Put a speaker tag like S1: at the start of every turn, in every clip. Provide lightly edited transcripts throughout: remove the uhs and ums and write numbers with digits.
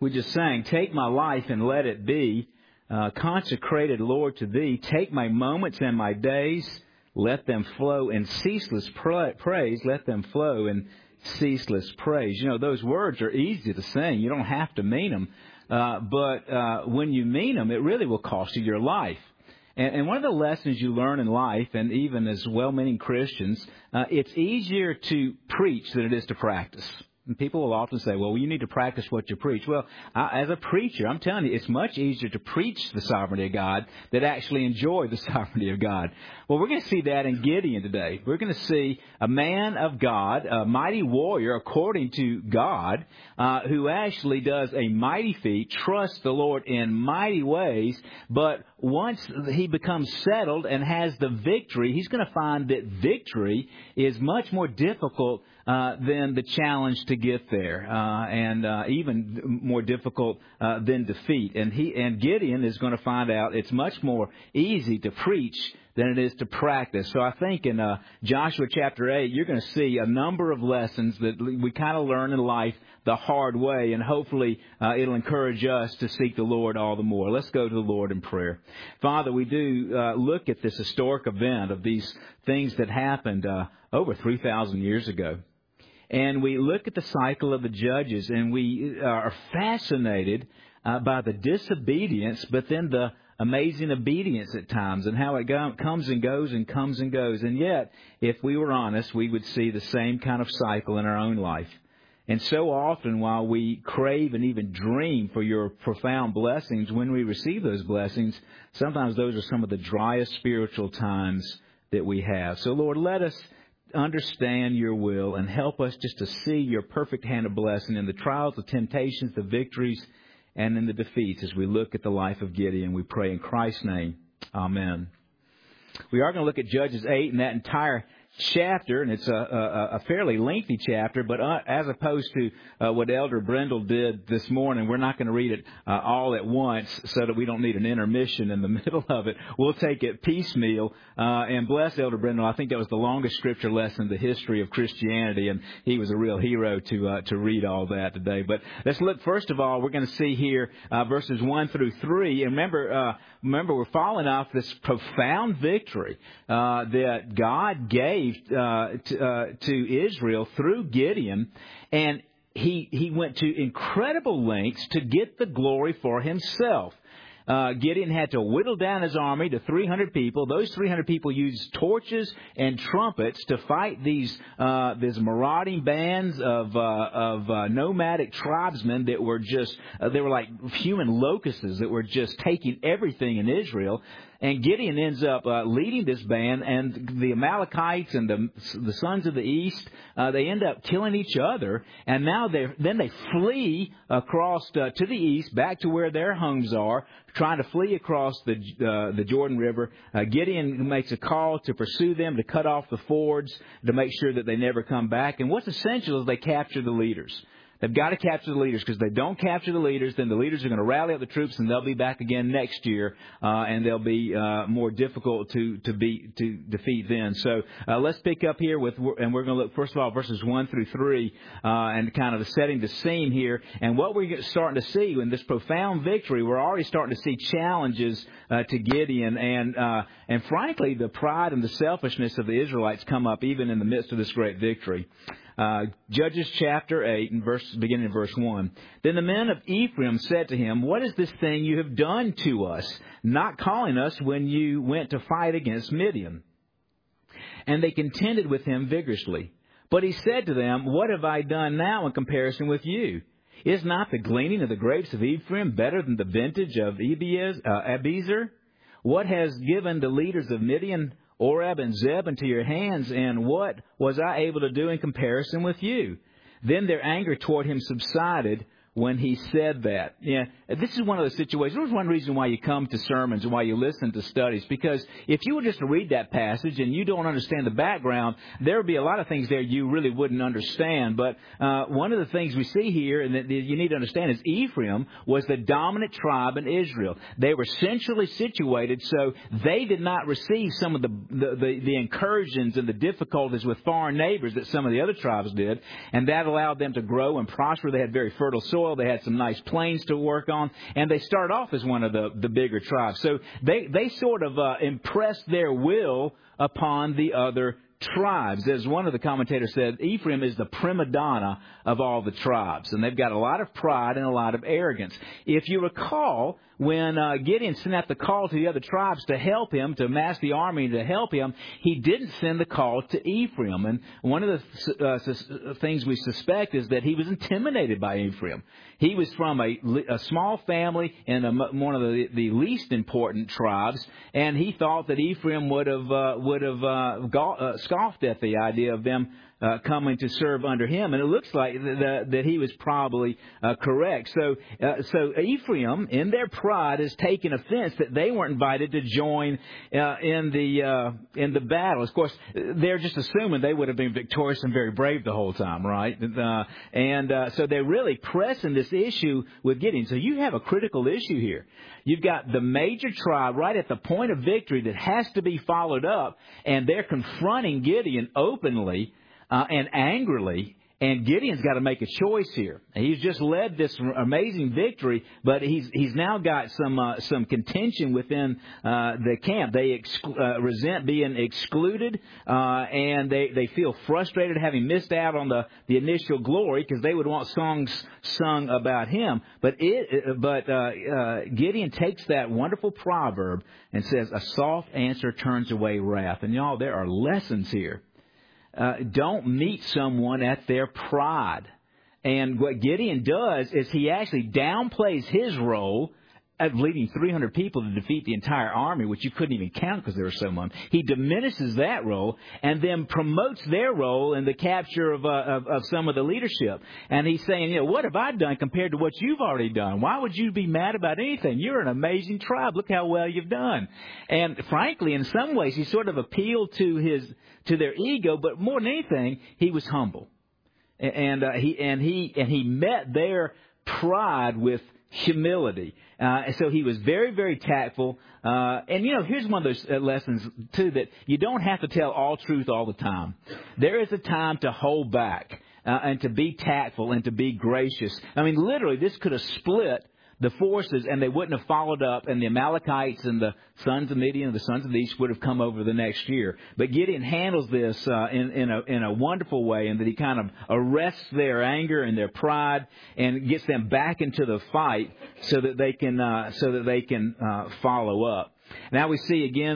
S1: We just sang, take my life and let it be consecrated, Lord, to Thee. Take my moments and my days, let them flow in ceaseless praise. Let them flow in ceaseless praise. You know, those words are easy to sing. You don't have to mean them. But when you mean them, it really will cost you your life. And one of the lessons you learn in life, and even as well-meaning Christians, it's easier to preach than it is to practice. And people will often say, well, you need to practice what you preach. Well, as a preacher, I'm telling you, it's much easier to preach the sovereignty of God than actually enjoy the sovereignty of God. Well, we're going to see that in Gideon today. We're going to see a man of God, a mighty warrior according to God, who actually does a mighty feat, trusts the Lord in mighty ways, but once he becomes settled and has the victory, he's going to find that victory is much more difficult than the challenge to get there, and even more difficult than defeat. And Gideon is going to find out it's much more easy to preach than it is to practice. So I think in Joshua chapter 8, you're going to see a number of lessons that we kind of learn in life the hard way, and hopefully it'll encourage us to seek the Lord all the more. Let's go to the Lord in prayer. Father, we do look at this historic event of these things that happened over 3,000 years ago. And we look at the cycle of the judges, and we are fascinated by the disobedience, but then the amazing obedience at times, and how it comes and goes and comes and goes. And yet, if we were honest, we would see the same kind of cycle in our own life. And so often, while we crave and even dream for your profound blessings, when we receive those blessings, sometimes those are some of the driest spiritual times that we have. So, Lord, let us understand your will and help us just to see your perfect hand of blessing in the trials, the temptations, the victories, and in the defeats as we look at the life of Gideon. We pray in Christ's name. Amen. We are going to look at Judges 8 and that entire chapter, and it's a fairly lengthy chapter, but as opposed to what Elder Brendel did this morning, we're not going to read it all at once so that we don't need an intermission in the middle of it. We'll take it piecemeal, and bless Elder Brendel. I think that was the longest scripture lesson in the history of Christianity, and he was a real hero to read all that today. But let's look, first of all, we're going to see here verses 1 through 3, and remember we're following off this profound victory that God gave to Israel through Gideon, and he went to incredible lengths to get the glory for himself. Gideon had to whittle down his army to 300 people. Those 300 people used torches and trumpets to fight these marauding bands of nomadic tribesmen that were they were like human locusts that were just taking everything in Israel. And Gideon ends up leading this band, and the Amalekites and the sons of the east, they end up killing each other. And now they flee across to the east, back to where their homes are, trying to flee across the Jordan River. Gideon makes a call to pursue them, to cut off the fords, to make sure that they never come back. And what's essential is they capture the leaders. They've got to capture the leaders, because if they don't capture the leaders, then the leaders are going to rally up the troops, and they'll be back again next year, and they'll be more difficult to defeat then. So let's pick up here and we're going to look first of all verses 1 through 3, and kind of setting the scene here. And what we're starting to see in this profound victory, we're already starting to see challenges to Gideon, and frankly, the pride and the selfishness of the Israelites come up even in the midst of this great victory. Judges chapter 8, beginning in verse 1. Then the men of Ephraim said to him, "What is this thing you have done to us, not calling us when you went to fight against Midian?" And they contended with him vigorously. But he said to them, "What have I done now in comparison with you? Is not the gleaning of the grapes of Ephraim better than the vintage of Abiezer? What has given the leaders of Midian Oreb and Zeb into your hands, and what was I able to do in comparison with you?" Then their anger toward him subsided when he said that. Yeah, this is one of those situations. There's one reason why you come to sermons and why you listen to studies, because if you were just to read that passage and you don't understand the background, there would be a lot of things there you really wouldn't understand. But one of the things we see here, and that you need to understand, is Ephraim was the dominant tribe in Israel. They were centrally situated, so they did not receive some of the incursions and the difficulties with foreign neighbors that some of the other tribes did, and that allowed them to grow and prosper. They had very fertile soil. soil. They had some nice plains to work on. And they start off as one of the bigger tribes. So they sort of impressed their will upon the other tribes. As one of the commentators said, Ephraim is the prima donna of all the tribes. And they've got a lot of pride and a lot of arrogance. If you recall, when Gideon sent out the call to the other tribes to help him, to mass the army to help him, he didn't send the call to Ephraim. And one of the things we suspect is that he was intimidated by Ephraim. He was from a small family in one of the least important tribes, and he thought that Ephraim would have scoffed at the idea of them coming to serve under him, and it looks like that he was probably correct. So Ephraim, in their pride, has taken offense that they weren't invited to join in the battle. Of course, they're just assuming they would have been victorious and very brave the whole time, right? So they're really pressing this issue with Gideon. So you have a critical issue here. You've got the major tribe right at the point of victory that has to be followed up, and they're confronting Gideon openly and angrily, and Gideon's got to make a choice here. He's just led this amazing victory, but he's now got some contention within the camp. They resent being excluded, and they feel frustrated having missed out on the initial glory because they would want songs sung about him. But Gideon takes that wonderful proverb and says, "A soft answer turns away wrath." And y'all, there are lessons here. Don't meet someone at their pride. And what Gideon does is he actually downplays his role of leading 300 people to defeat the entire army, which you couldn't even count because there were so many. He diminishes that role and then promotes their role in the capture of some of the leadership. And he's saying, what have I done compared to what you've already done? Why would you be mad about anything? You're an amazing tribe. Look how well you've done. And frankly, in some ways, he sort of appealed to their ego, but more than anything, he was humble. And he met their pride with humility. So he was very, very tactful. And here's one of those lessons, too, that you don't have to tell all truth all the time. There is a time to hold back and to be tactful and to be gracious. I mean, literally, this could have split the forces, and they wouldn't have followed up, and the Amalekites and the sons of Midian and the sons of the East would have come over the next year. But Gideon handles this in a wonderful way, in that he kind of arrests their anger and their pride and gets them back into the fight so that they can follow up. Now we see again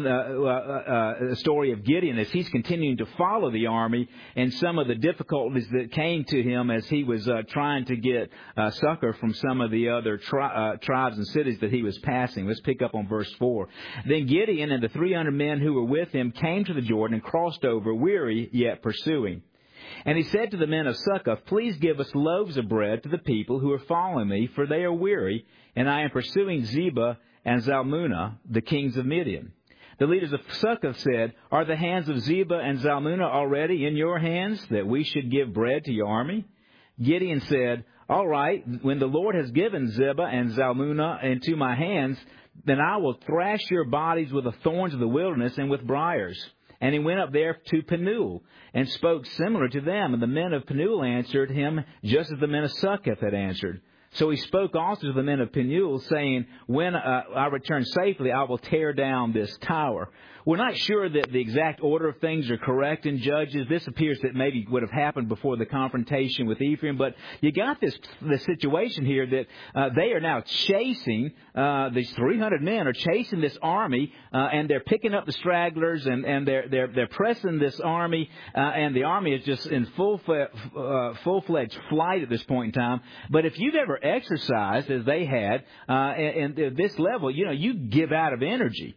S1: the story of Gideon as he's continuing to follow the army and some of the difficulties that came to him as he was trying to get succor from some of the other tribes and cities that he was passing. Let's pick up on verse 4. Then Gideon and the 300 men who were with him came to the Jordan and crossed over, weary yet pursuing. And he said to the men of Succoth, "Please give us loaves of bread to the people who are following me, for they are weary, and I am pursuing Zebah and Zalmunna, the kings of Midian." The leaders of Succoth said, "Are the hands of Zebah and Zalmunna already in your hands, that we should give bread to your army?" Gideon said, "All right, when the Lord has given Zebah and Zalmunna into my hands, then I will thrash your bodies with the thorns of the wilderness and with briars." And he went up there to Penuel and spoke similar to them. And the men of Penuel answered him just as the men of Succoth had answered. So he spoke also to the men of Penuel, saying, "When I return safely, I will tear down this tower." We're not sure that the exact order of things are correct in Judges. This appears that maybe would have happened before the confrontation with Ephraim. But you got this situation here that they are now chasing, these 300 men are chasing this army, and they're picking up the stragglers, and they're pressing this army, and the army is just in full-fledged flight at this point in time. But if you've ever exercised, as they had, and this level, you give out of energy.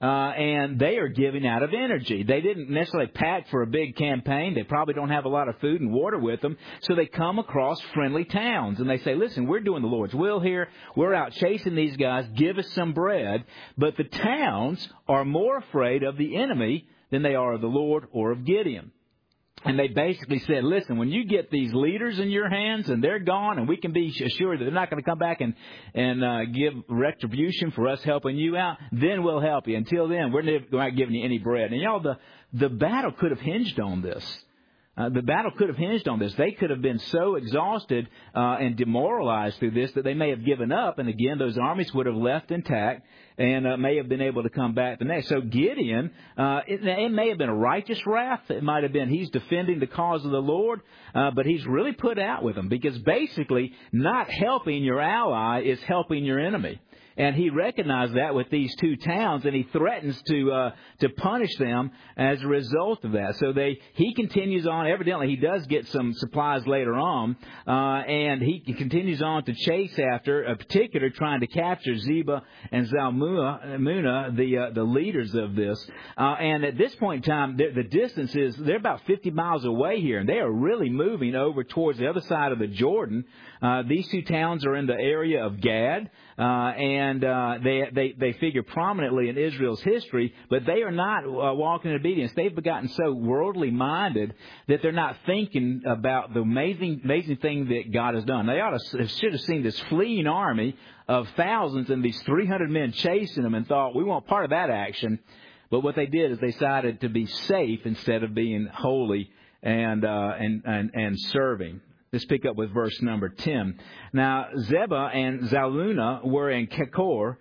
S1: And they are giving out of energy. They didn't necessarily pack for a big campaign. They probably don't have a lot of food and water with them. So they come across friendly towns and they say, "Listen, we're doing the Lord's will here. We're out chasing these guys. Give us some bread." But the towns are more afraid of the enemy than they are of the Lord or of Gideon. And they basically said, "Listen, when you get these leaders in your hands and they're gone, and we can be assured that they're not going to come back and give retribution for us helping you out, then we'll help you. Until then, we're not giving you any bread." And y'all, the battle could have hinged on this. The battle could have hinged on this. They could have been so exhausted and demoralized through this that they may have given up. And again, those armies would have left intact and may have been able to come back the next. So Gideon, it may have been a righteous wrath. It might have been he's defending the cause of the Lord, but he's really put out with them, because basically not helping your ally is helping your enemy. And he recognized that with these two towns, and he threatens to punish them as a result of that. So he continues on. Evidently, he does get some supplies later on, and he continues on to chase after, in particular, trying to capture Zebah and Zalmunna, the leaders of this. And at this point in time, the distance is they're about 50 miles away here, and they are really moving over towards the other side of the Jordan. These two towns are in the area of Gad, and they figure prominently in Israel's history, but they are not walking in obedience. They've gotten so worldly minded that they're not thinking about the amazing thing that God has done. They should have seen this fleeing army of thousands and these 300 men chasing them and thought, we want part of that action. But what they did is they decided to be safe instead of being holy and serving. Let's pick up with verse number 10. Now, Zebah and Zalmunna were in Karkor,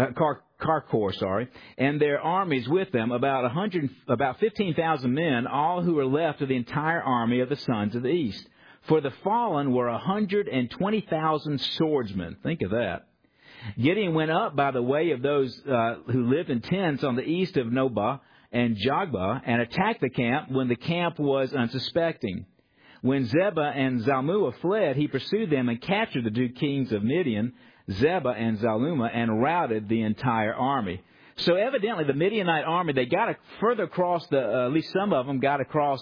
S1: and their armies with them, about 15,000 men, all who were left of the entire army of the sons of the east. For the fallen were 120,000 swordsmen. Think of that. Gideon went up by the way of those who lived in tents on the east of Nobah and Jogbah, and attacked the camp when the camp was unsuspecting. When Zebah and Zalmunna fled, he pursued them and captured the two kings of Midian, Zebah and Zalmunna, and routed the entire army. So evidently the Midianite army, they got further across at least some of them got across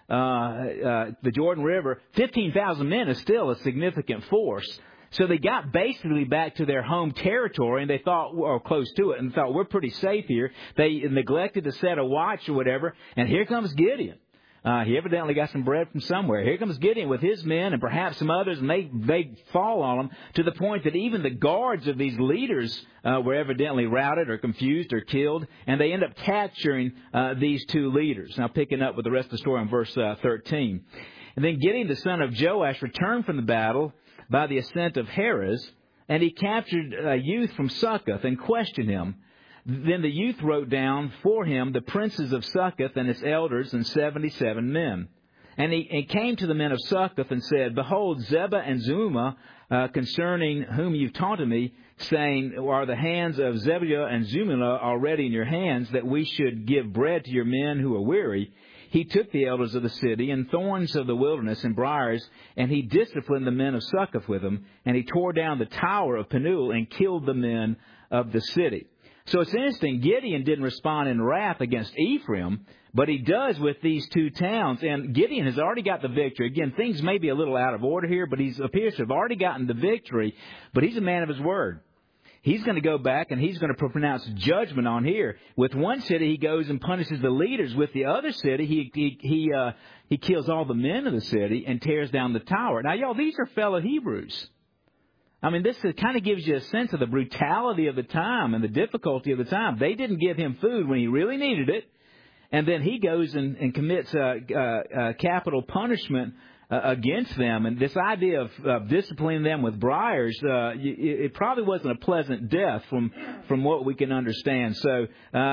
S1: the Jordan River. 15,000 men is still a significant force. So they got basically back to their home territory, and they thought, or close to it, and thought, we're pretty safe here. They neglected to set a watch or whatever, and here comes Gideon. He evidently got some bread from somewhere. Here comes Gideon with his men and perhaps some others, and they fall on him to the point that even the guards of these leaders were evidently routed or confused or killed, and they end up capturing these two leaders. Now, picking up with the rest of the story in verse 13. And then Gideon, the son of Joash, returned from the battle by the ascent of Heres, and he captured a youth from Succoth and questioned him. Then the youth wrote down for him the princes of Succoth and its elders and 77 men. And he came to the men of Succoth and said, Behold, Zebah and Zalmunna, concerning whom you've taunted me, saying, Are the hands of Zebah and Zalmunna already in your hands, that we should give bread to your men who are weary? He took the elders of the city and thorns of the wilderness and briars, and he disciplined the men of Succoth with them, and he tore down the tower of Penuel and killed the men of the city. So it's interesting, Gideon didn't respond in wrath against Ephraim, but he does with these two towns. And Gideon has already got the victory. Again, things may be a little out of order here, but he appears to have already gotten the victory. But he's a man of his word. He's going to go back and he's going to pronounce judgment on here. With one city, he goes and punishes the leaders. With the other city, he kills all the men of the city and tears down the tower. Now, y'all, these are fellow Hebrews. I mean, this kind of gives you a sense of the brutality of the time and the difficulty of the time. They didn't give him food when he really needed it. And then he goes and commits capital punishment against them. And this idea of disciplining them with briars, it probably wasn't a pleasant death from what we can understand. So,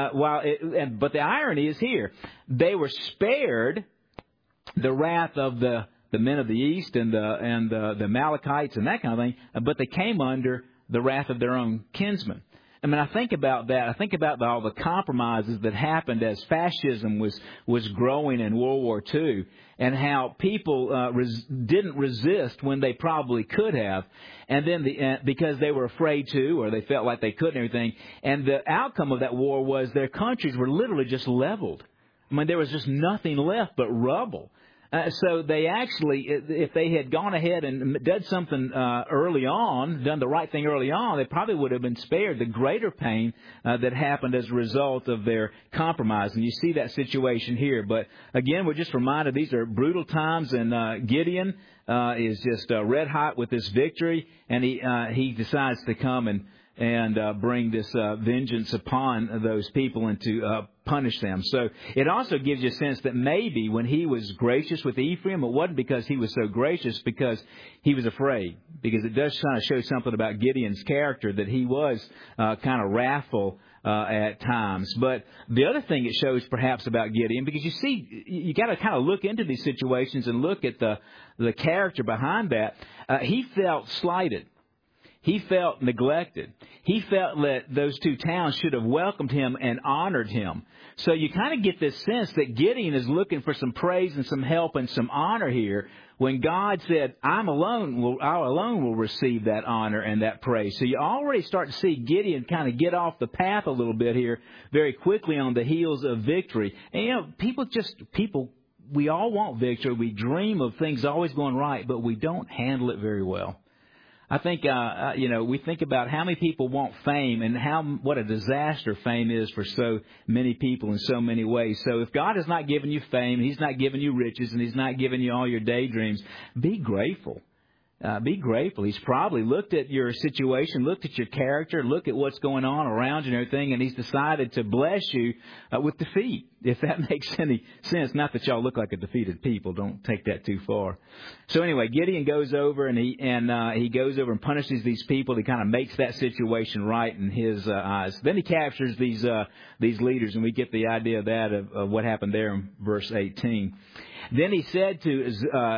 S1: but the irony is here. They were spared the wrath of the men of the east and the Amalekites and that kind of thing, but they came under the wrath of their own kinsmen. I mean, I think about that. I think about all the compromises that happened as fascism was growing in World War II, and how people didn't resist when they probably could have, and then because they were afraid to, or they felt like they couldn't, and everything. And the outcome of that war was their countries were literally just leveled. I mean, there was just nothing left but rubble. So they actually, if they had gone ahead and done something early on, done the right thing early on, they probably would have been spared the greater pain that happened as a result of their compromise. And you see that situation here. But again, we're just reminded these are brutal times, and Gideon is just red hot with this victory, and he decides to come and bring this vengeance upon those people and to punish them. So it also gives you a sense that maybe when he was gracious with Ephraim, it wasn't because he was so gracious, because he was afraid. Because it does kind of show something about Gideon's character, that he was kind of wrathful at times. But the other thing it shows perhaps about Gideon, because you see, you got to kind of look into these situations and look at the character behind that. He felt slighted. He felt neglected. He felt that those two towns should have welcomed him and honored him. So you kind of get this sense that Gideon is looking for some praise and some help and some honor here, when God said, I alone will receive that honor and that praise. So you already start to see Gideon kind of get off the path a little bit here very quickly on the heels of victory. And, people, we all want victory. We dream of things always going right, but we don't handle it very well. I think, we think about how many people want fame and what a disaster fame is for so many people in so many ways. So if God has not given you fame, He's not given you riches, and He's not given you all your daydreams, be grateful. Be grateful. He's probably looked at your situation, looked at your character, looked at what's going on around you and everything, and He's decided to bless you with defeat, if that makes any sense. Not that y'all look like a defeated people. Don't take that too far. So anyway, Gideon goes over and he goes over and punishes these people. He kind of makes that situation right in his eyes. Then he captures these leaders, and we get the idea of that of what happened there in verse 18. Then he said to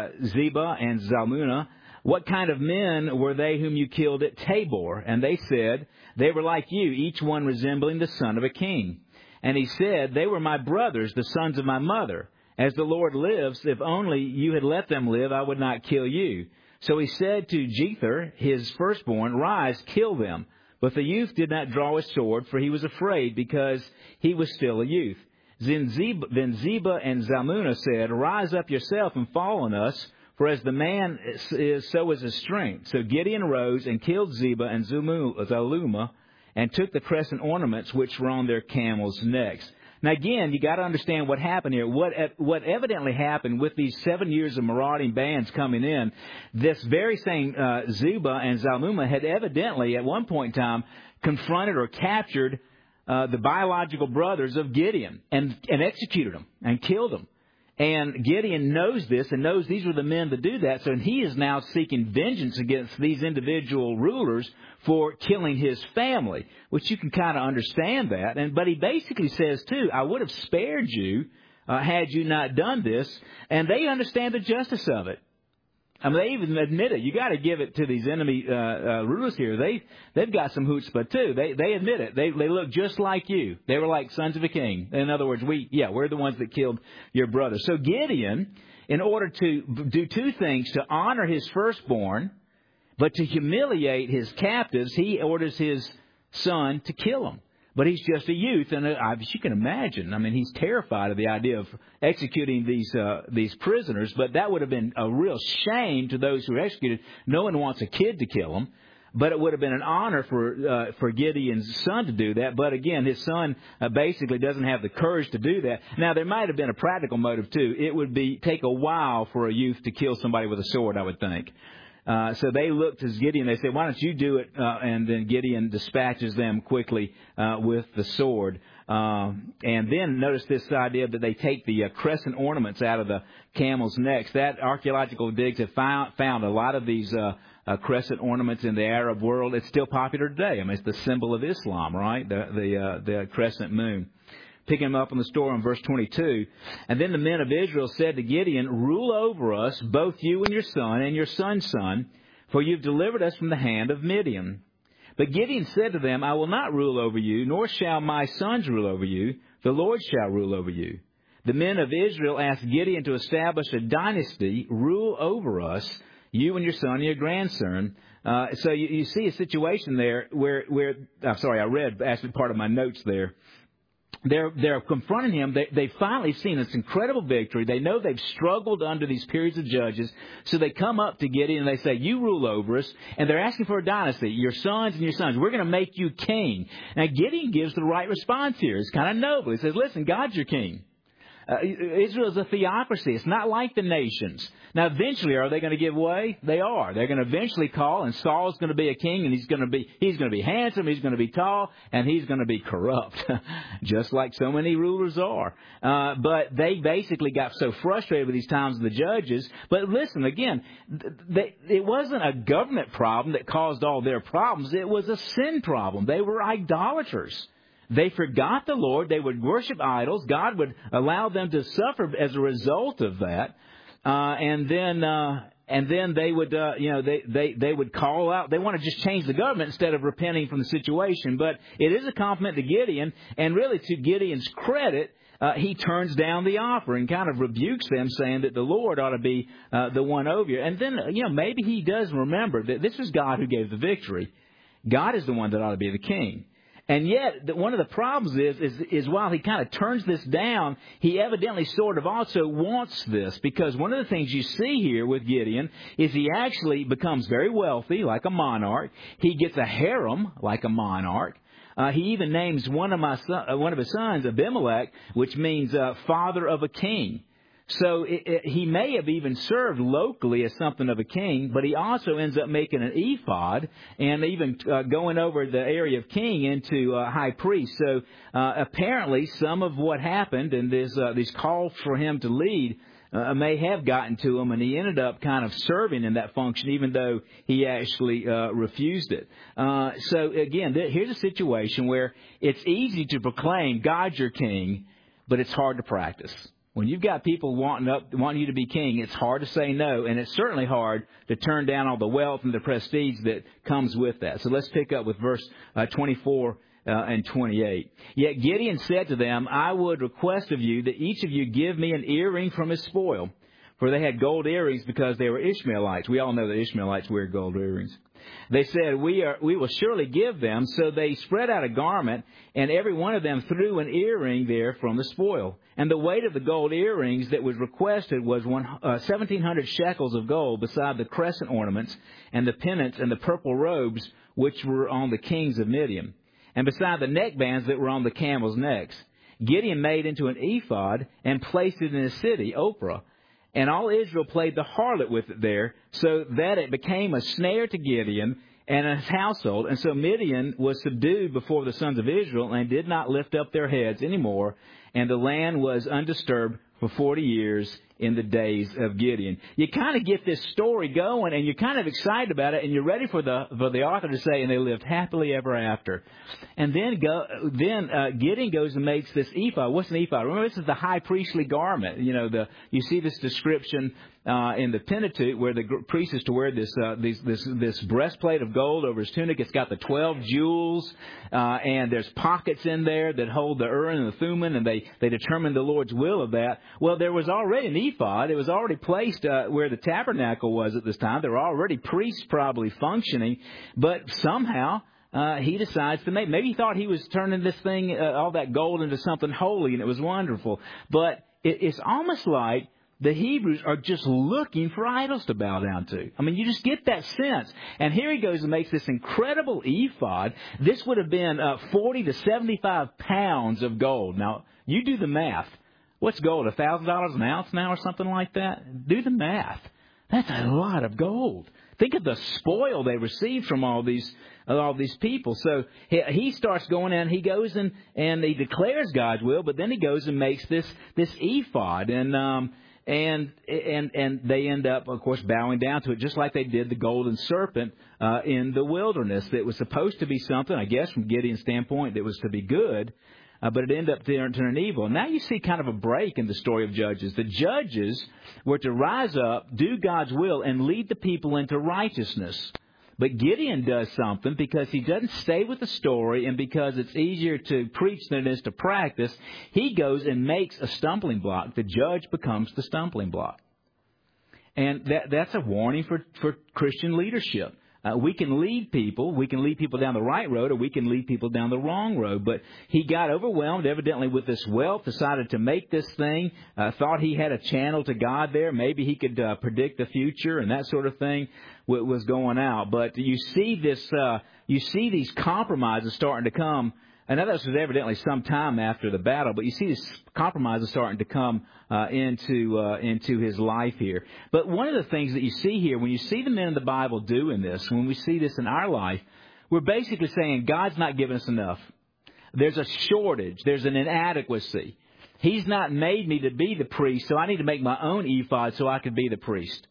S1: Zebah and Zalmunna, what kind of men were they whom you killed at Tabor? And they said, they were like you, each one resembling the son of a king. And he said, they were my brothers, the sons of my mother. As the Lord lives, if only you had let them live, I would not kill you. So he said to Jether, his firstborn, rise, kill them. But the youth did not draw his sword, for he was afraid, because he was still a youth. Then Zebah and Zalmunna said, rise up yourself and fall on us. For as the man is, so is his strength. So Gideon rose and killed Zebah and Zalmunna, and took the crescent ornaments which were on their camels' necks. Now again, you got to understand what happened here. What evidently happened with these 7 years of marauding bands coming in, this very same Zebah and Zalmunna had evidently at one point in time confronted or captured the biological brothers of Gideon and executed them and killed them. And Gideon knows this and knows these were the men to do that. So he is now seeking vengeance against these individual rulers for killing his family, which you can kind of understand that. But he basically says, too, I would have spared you had you not done this. And they understand the justice of it. I mean, they even admit it. You got to give it to these enemy rulers here. They've got some chutzpah too. They admit it. They look just like you. They were like sons of a king. In other words, we're the ones that killed your brother. So Gideon, in order to do two things, to honor his firstborn, but to humiliate his captives, he orders his son to kill him. But he's just a youth, and as you can imagine, I mean, he's terrified of the idea of executing these prisoners. But that would have been a real shame to those who were executed. No one wants a kid to kill him, but it would have been an honor for Gideon's son to do that. But again, his son basically doesn't have the courage to do that. Now, there might have been a practical motive too. It would take a while for a youth to kill somebody with a sword, I would think. So they looked to Gideon. They said, why don't you do it? And then Gideon dispatches them quickly with the sword. And then notice this idea that they take the crescent ornaments out of the camels' necks. That archaeological digs have found a lot of these crescent ornaments in the Arab world. It's still popular today. I mean, it's the symbol of Islam, right? The crescent moon. Picking him up on the story in verse 22. And then the men of Israel said to Gideon, rule over us, both you and your son's son, for you've delivered us from the hand of Midian. But Gideon said to them, I will not rule over you, nor shall my sons rule over you. The Lord shall rule over you. The men of Israel asked Gideon to establish a dynasty, rule over us, you and your son and your grandson. So you see a situation there where I read actually part of my notes there. They're confronting him. They've finally seen this incredible victory. They know they've struggled under these periods of judges. So they come up to Gideon and they say, you rule over us. And they're asking for a dynasty. Your sons and your sons. We're going to make you king. Now Gideon gives the right response here. It's kind of noble. He says, listen, God's your king. Israel is a theocracy. It's not like the nations. Now, eventually, are they going to give way? They are. They're going to eventually call, and Saul's going to be a king, and he's going to be handsome, he's going to be tall, and he's going to be corrupt, just like so many rulers are. But they basically got so frustrated with these times of the judges. But listen, again, it wasn't a government problem that caused all their problems. It was a sin problem. They were idolaters. They forgot the Lord. They would worship idols. God would allow them to suffer as a result of that. And then they would, they would call out. They want to just change the government instead of repenting from the situation. But it is a compliment to Gideon, and really to Gideon's credit, he turns down the offer and kind of rebukes them, saying that the Lord ought to be the one over you. And then, maybe he does remember that this was God who gave the victory. God is the one that ought to be the king. And yet, one of the problems is while he kind of turns this down, he evidently sort of also wants this. Because one of the things you see here with Gideon is he actually becomes very wealthy, like a monarch. He gets a harem, like a monarch. He even names one of his sons, Abimelech, which means father of a king. So he may have even served locally as something of a king, but he also ends up making an ephod and even going over the area of king into high priest. So apparently some of what happened and these calls for him to lead may have gotten to him, and he ended up kind of serving in that function, even though he actually refused it. So again, here's a situation where it's easy to proclaim God's your king, but it's hard to practice. When you've got people wanting you to be king, it's hard to say no, and it's certainly hard to turn down all the wealth and the prestige that comes with that. So let's pick up with verse 24 and 28. Yet Gideon said to them, I would request of you that each of you give me an earring from his spoil. For they had gold earrings because they were Ishmaelites. We all know that Ishmaelites wear gold earrings. They said, we will surely give them. So they spread out a garment, and every one of them threw an earring there from the spoil. And the weight of the gold earrings that was requested was 1,700 shekels of gold, beside the crescent ornaments and the pennants and the purple robes which were on the kings of Midian, and beside the neckbands that were on the camels' necks. Gideon made into an ephod and placed it in a city, Ophrah. And all Israel played the harlot with it there, so that it became a snare to Gideon and his household. And so Midian was subdued before the sons of Israel and did not lift up their heads anymore. And the land was undisturbed for 40 years in the days of Gideon. You kind of get this story going, and you're kind of excited about it, and you're ready for the author to say, and they lived happily ever after. And then Gideon goes and makes this ephod. What's an ephod? Remember, this is the high priestly garment. You see this description in the Pentateuch, where the priest is to wear this breastplate of gold over his tunic. It's got the 12 jewels, and there's pockets in there that hold the Urim and the Thummim, and they determine the Lord's will of that. Well, there was already an ephod. It was already placed where the tabernacle was at this time. There were already priests probably functioning, but somehow he decides to maybe he thought he was turning this thing, all that gold, into something holy, and it was wonderful. But it's almost like the Hebrews are just looking for idols to bow down to. I mean, you just get that sense. And here he goes and makes this incredible ephod. This would have been 40 to 75 pounds of gold. Now, you do the math. What's gold, $1,000 an ounce now or something like that? Do the math. That's a lot of gold. Think of the spoil they received from all these people. So he starts going in. He goes and he declares God's will, but then he goes and makes this ephod, and they end up, of course, bowing down to it, just like they did the golden serpent in the wilderness. That was supposed to be something, I guess, from Gideon's standpoint, that was to be good. But it ended up turning evil. Now you see kind of a break in the story of Judges. The judges were to rise up, do God's will, and lead the people into righteousness. But Gideon does something because he doesn't stay with the story, and because it's easier to preach than it is to practice, he goes and makes a stumbling block. The judge becomes the stumbling block. And that's a warning for Christian leadership. We can lead people down the right road, or we can lead people down the wrong road. But he got overwhelmed, evidently, with this wealth, decided to make this thing, thought he had a channel to God there. Maybe he could predict the future and that sort of thing was going out. But you see these compromises starting to come And now this was evidently some time after the battle, but you see this compromise is starting to come into his life here. But one of the things that you see here, when you see the men of the Bible doing this, when we see this in our life, we're basically saying God's not giving us enough. There's a shortage. There's an inadequacy. He's not made me to be the priest, so I need to make my own ephod so I can be the priest.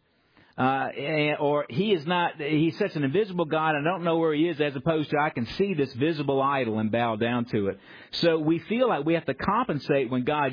S1: Or he's such an invisible God, I don't know where he is, as opposed to I can see this visible idol and bow down to it. So we feel like we have to compensate when God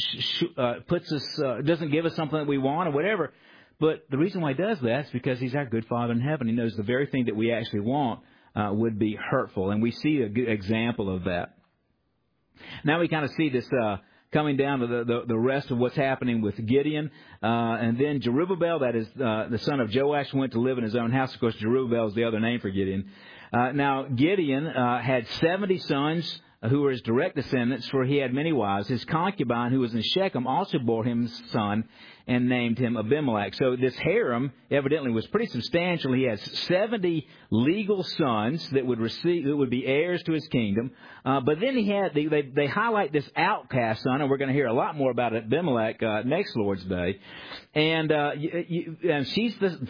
S1: doesn't give us something that we want or whatever. But the reason why he does that is because he's our good Father in heaven. He knows the very thing that we actually want would be hurtful. And we see a good example of that. Now we kind of see this coming down to the rest of what's happening with Gideon. And then Jerubbaal, that is the son of Joash, went to live in his own house. Of course, Jerubbaal is the other name for Gideon. Now, Gideon had 70 sons who were his direct descendants, for he had many wives. His concubine, who was in Shechem, also bore him a son and named him Abimelech. So this harem evidently was pretty substantial. He has 70 legal sons that would be heirs to his kingdom. But then he had they highlight this outcast son, and we're going to hear a lot more about Abimelech next Lord's Day. And she's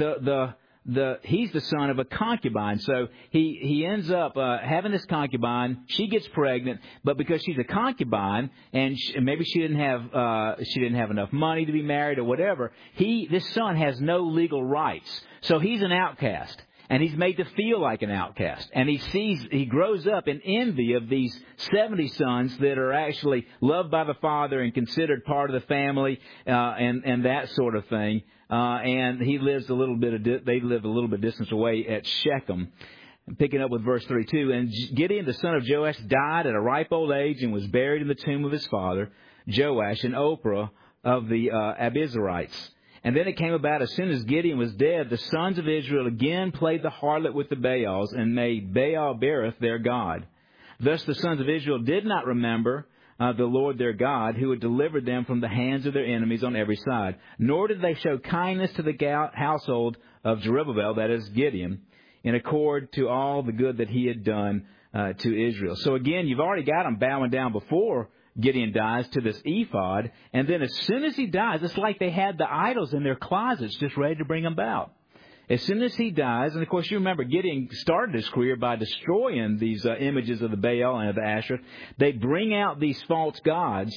S1: he's the son of a concubine. So he ends up having this concubine. She gets pregnant, but because she's a concubine and maybe she didn't have enough money to be married or whatever, this son has no legal rights. So he's an outcast. And he's made to feel like an outcast. And he grows up in envy of these 70 sons that are actually loved by the father and considered part of the family, and that sort of thing. And they live a little bit distance away at Shechem. Picking up with verse 32, and Gideon, the son of Joash, died at a ripe old age and was buried in the tomb of his father, Joash, in Ophrah of the Abiezrites. And then it came about, as soon as Gideon was dead, the sons of Israel again played the harlot with the Baals and made Baal-berith their god. Thus the sons of Israel did not remember the Lord their God, who had delivered them from the hands of their enemies on every side. Nor did they show kindness to the household of Jerubbaal, that is Gideon, in accord to all the good that he had done to Israel. So again, you've already got them bowing down before Gideon dies to this ephod, and then as soon as he dies, it's like they had the idols in their closets just ready to bring them about. As soon as he dies, and of course you remember Gideon started his career by destroying these images of the Baal and of the Asherah. They bring out these false gods,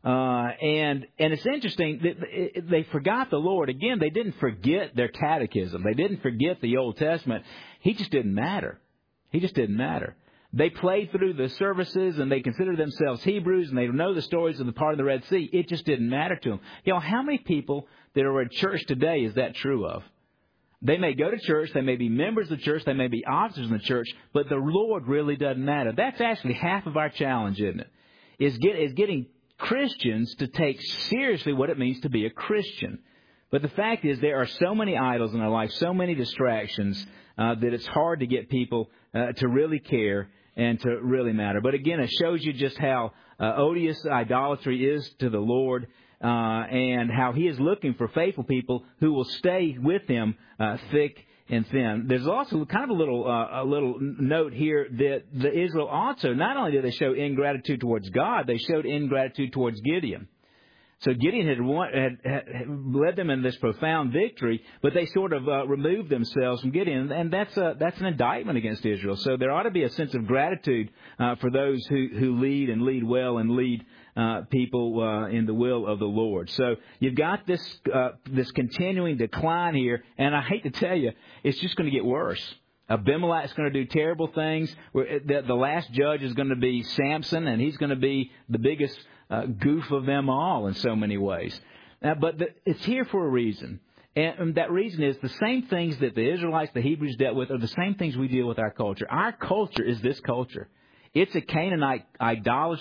S1: and it's interesting that they forgot the Lord. Again, they didn't forget their catechism. They didn't forget the Old Testament. He just didn't matter. He just didn't matter. They played through the services and they considered themselves Hebrews and they know the stories of the part of the Red Sea. It just didn't matter to them. You know, how many people that are at church today is that true of? They may go to church, they may be members of the church, they may be officers in the church, but the Lord really doesn't matter. That's actually half of our challenge, isn't it? Is getting Christians to take seriously what it means to be a Christian. But the fact is there are so many idols in our life, so many distractions, that it's hard to get people to really care and to really matter. But again, it shows you just how odious idolatry is to the Lord, and how He is looking for faithful people who will stay with Him thick and thin. There's also kind of a little note here that the Israel also, not only did they show ingratitude towards God, they showed ingratitude towards Gideon. So Gideon had led them in this profound victory, but they sort of removed themselves from Gideon, and that's an indictment against Israel. So there ought to be a sense of gratitude for those who lead and lead well and lead people in the will of the Lord. So you've got this continuing decline here, and I hate to tell you, it's just going to get worse. Abimelech's going to do terrible things. The last judge is going to be Samson, and he's going to be the biggest goof of them all in so many ways. But it's here for a reason. And that reason is the same things that the Israelites, the Hebrews dealt with, are the same things we deal with our culture. Our culture is this culture. It's a Canaanite idol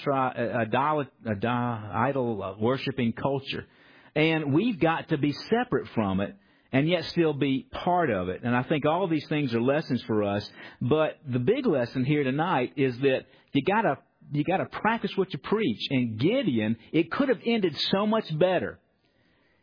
S1: worshiping culture. And we've got to be separate from it and yet still be part of it. And I think all of these things are lessons for us. But the big lesson here tonight is that you got to practice what you preach. And Gideon, it could have ended so much better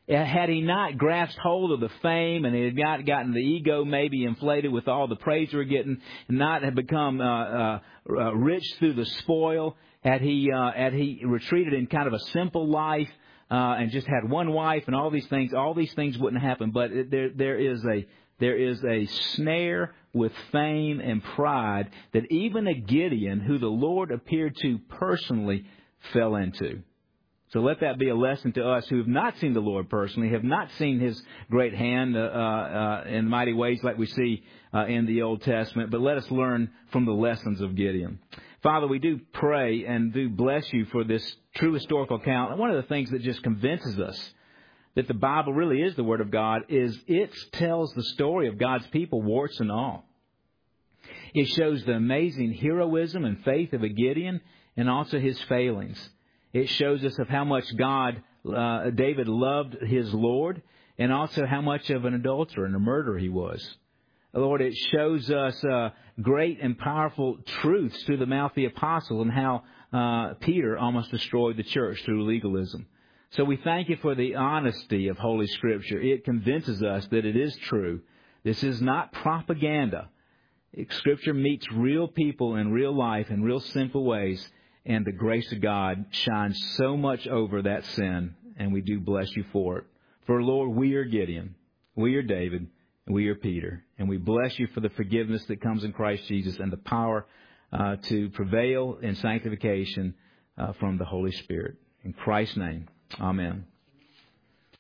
S1: Had he not grasped hold of the fame and he had not gotten the ego maybe inflated with all the praise we were getting, and not had become rich through the spoil, had he retreated in kind of a simple life and just had one wife and all these things wouldn't happen. But there is a snare with fame and pride that even a Gideon, who the Lord appeared to personally, fell into. So let that be a lesson to us who have not seen the Lord personally, have not seen His great hand in mighty ways like we see in the Old Testament. But let us learn from the lessons of Gideon. Father, we do pray and do bless You for this true historical account. And one of the things that just convinces us that the Bible really is the Word of God is it tells the story of God's people, warts and all. It shows the amazing heroism and faith of a Gideon and also his failings. It shows us of how much David loved his Lord, and also how much of an adulterer and a murderer he was. Lord, it shows us great and powerful truths through the mouth of the apostle, and how Peter almost destroyed the church through legalism. So we thank You for the honesty of Holy Scripture. It convinces us that it is true. This is not propaganda. Scripture meets real people in real life in real simple ways. And the grace of God shines so much over that sin, and we do bless You for it. For, Lord, we are Gideon, we are David, and we are Peter. And we bless You for the forgiveness that comes in Christ Jesus and the power to prevail in sanctification from the Holy Spirit. In Christ's name, amen.